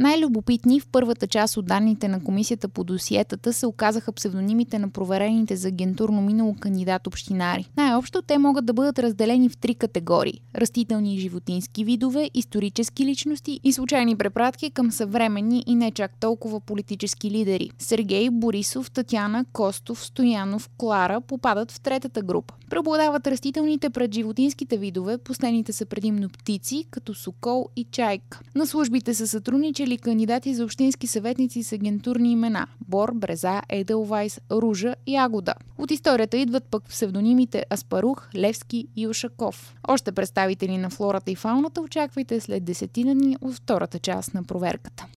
Най-любопитни в първата част от данните на комисията по досиетата се оказаха псевдонимите на проверените за агентурно минало кандидат-общинари. Най-общо те могат да бъдат разделени в 3 категории – растителни и животински видове, исторически личности и случайни препратки към съвременни и не чак толкова политически лидери. Сергей, Борисов, Татяна, Костов, Стоянов, Клара попадат в третата група. Преобладават растителните пред животинските видове, последните са предимно птици, като сокол и чайка. На службите са сътрудничали кандидати за общински съветници с агентурни имена – Бор, Бреза, Еделвайс, Ружа и Ягода. От историята идват пък псевдонимите Аспарух, Левски и Ушаков. Още представители на флората и фауната очаквайте след 10 дни от втората част на проверката.